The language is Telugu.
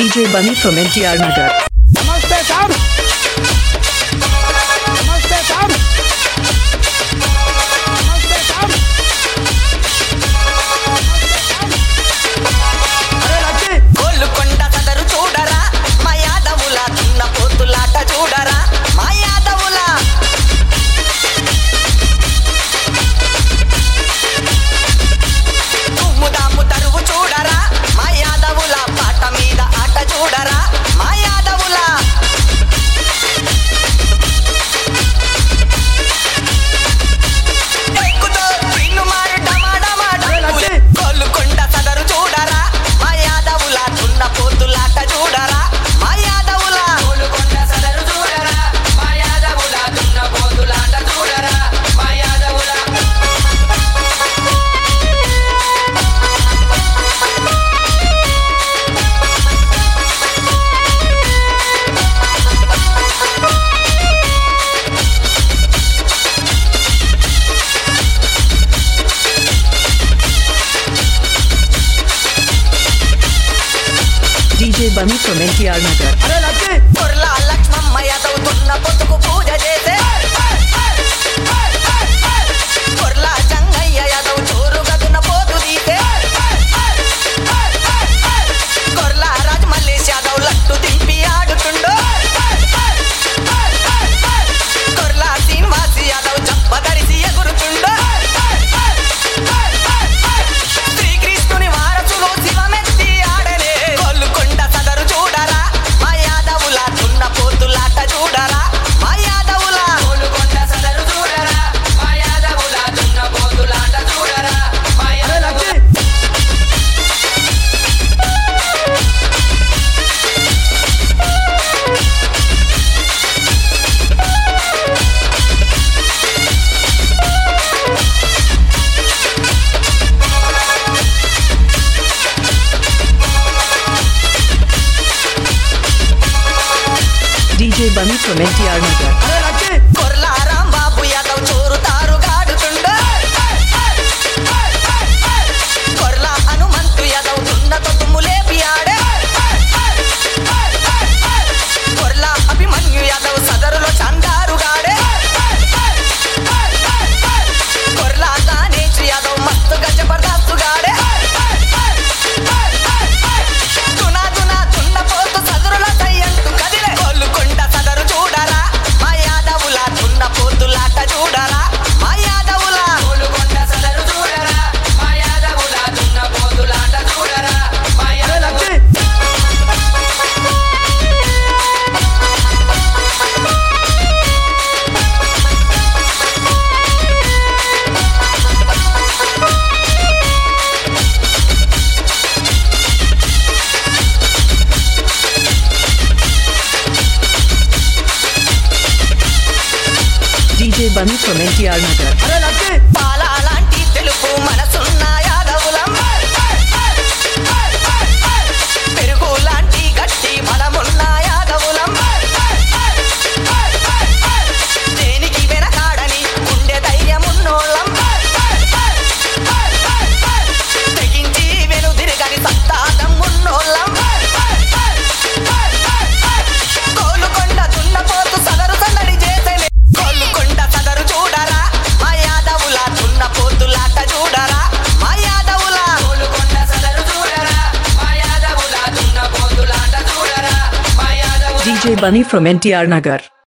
DJ Bunny from NTR Nagar. नमस्ते साहब, नमस्ते साहब, नमस्ते साहब। अरे लक्की గోల్కొండ సదరు చూడరా మా యాదవుల దున్న పోతులాట చూడరా మా యాదవుల తుమ్ముదాము తరువు చూడరా మా యాదవుల పాట మీద ఆట చూడరా మా యాదవుల ఎక్కుతో పిన్ను మారు డమాడమా గోల్కొండ సదరు చూడరా మా యాదవుల దున్న పోతులాట చూడరా మా యాదవుల గోల్కొండ సదరు చూడరా మా యాదవుల దున్న పోతులాట చూడరా మా యాదవుల DJ Bunny from NTR Nagar. अरे लक्की కొర్లా లక్ష్మమ్మ యాదవ్ దున్న పొత్తుకు పూజ చేసే కొర్లా జంగయ్య యాదవ్ చోరుగా దున్న పోతు తీసే కొర్లా రాజ్ మల్లేష్ యాదవ్ లట్టు తింపి ఆడుతుండో కొర్లా శ్రీనివాస్ యాదవ్ చప్పదరిసి ఎగురుతుండో శ్రీకృష్ణుని వారసులు శివమెత్తి ఆడలే గోల్కొండ సదరు చూడరా మా యాదవుల దున్న పోతులాట చూడరా మా యాదవుల గోల్కొండ సదరు చూడరా మా యాదవుల దున్న పోతులాట చూడరా మా अरे యాదవుల लक्की DJ Bunny from NTR Nagar. अरे लक्की కొర్లా రాంబాబు యాదవ్ చోరు తారుగాడుతుండో కొర్లా హనుమంతు యాదవ్ దున్నతో తుమ్ములేపి ఆడే కొర్లా అభిమన్యు యాదవ్ సదరులో చందారుగాడే కొర్లా గణేష్ యాదవ్ మస్తుగా జబర్దస్తుగాడే దునా దునా దున్నపోతు సదరుల సయ్యంటూ కదిలే గోల్కొండ సదరు చూడరా మా యాదవుల దున్న పోతులాట చూడరా మా యాదవుల గోల్కొండ సదరు చూడరా మా యాదవుల దున్న పోతులాట చూడరా మా अरे యాదవుల लक्की DJ Bunny from NTR Nagar. अरे लक्की పాల అలాంటి తెలుపు మనసున్న యాదవులం పెరుగు లాంటి గట్టి బలమున్న యాదవులం దేనికి వెనకాడని గుండె ధైర్యమున్నోళ్ళం తెగించి వెనుదిరగని సత్తాదమ్మున్నోళ్ళం గోల్కొండ దున్నపోతు సదరు సందడి చేసేనే గోల్కొండ సదరు చూడరా మా యాదవుల దున్న పోతులాట చూడరా మా యాదవుల గోల్కొండ సదరు చూడరా మా యాదవుల దున్న పోతులాట చూడరా మా యాదవుల DJ Bunny from NTR Nagar.